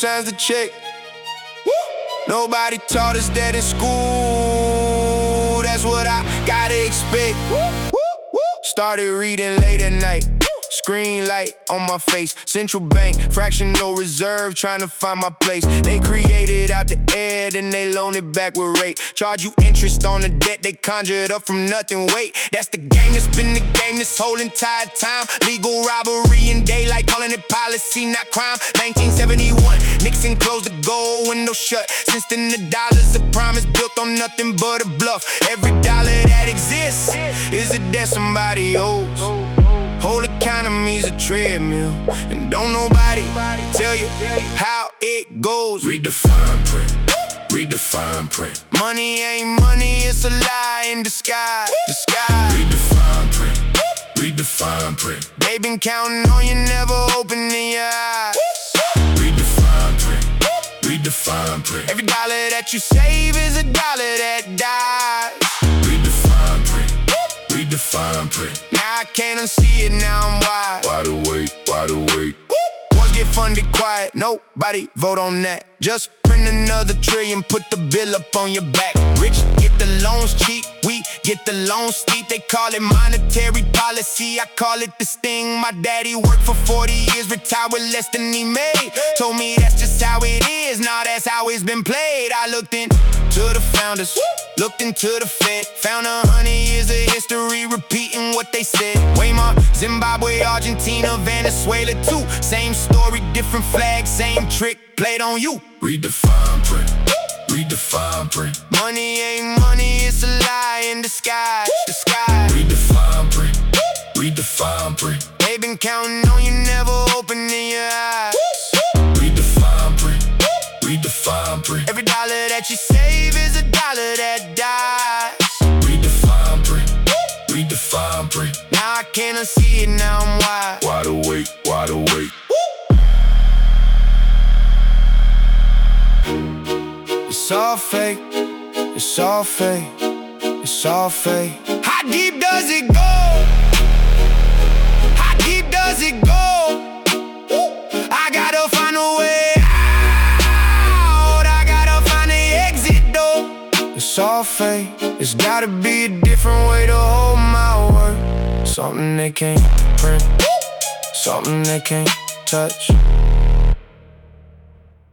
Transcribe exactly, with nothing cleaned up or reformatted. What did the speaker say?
signs to check. Nobody taught us that in school. That's what I gotta expect. Started reading late at night. Screen light on my face. Central bank, fractional reserve, trying to find my place. They created out the air, then they loan it back with rate. Charge you interest on the debt they conjured up from nothing. Wait, that's the game that's been the game this whole entire time. Legal robbery in daylight, calling it policy, not crime. nineteen seventy-one, Nixon closed the gold window shut. Since then the dollar's a promise built on nothing but a bluff. Every dollar that exists is a debt somebody owes. Whole economy's a treadmill, and don't nobody tell you how it goes. Read the fine print, read the fine print. Money ain't money, it's a lie in disguise. disguise. Read the fine print, read the fine print. They been counting on you, never opening your eyes. Read the fine print, read the fine print. Every dollar that you save is a dollar that dies. Read the fine print, read the fine print. Now I can't unsee it, now I'm wide. Wide awake, wide awake. Wars get funded quiet, nobody vote on that. Just print another trillion, put the bill up on your back. Rich get the loans cheap, we get the loans steep. They call it monetary policy, I call it this thing. My daddy worked for forty years, retired with less than he made. Told me that's just how it is, now that's how it's been played. I looked into the founders, looked into the Fed, found a hundred years of history repeating what they said. Weimar, Zimbabwe, Argentina, Venezuela too. Same story, different flag, same trick played on you. Read the fine print, read the fine print. Money ain't money, it's a lie in disguise. disguise. Read the fine print, read the fine print. They been counting on you, never opening your eyes. Read the fine print, read the fine print. Every dollar that you save is a dollar that dies. Read the fine print, read the fine print. Now I can't unsee it, now I'm wide. Wide awake, wide awake. It's all fake, it's all fake, it's all fake. How deep does it go? How deep does it go? I gotta find a way out, I gotta find the exit though. It's all fake, it's gotta be a different way to hold my word. Something they can't print, something they can't touch.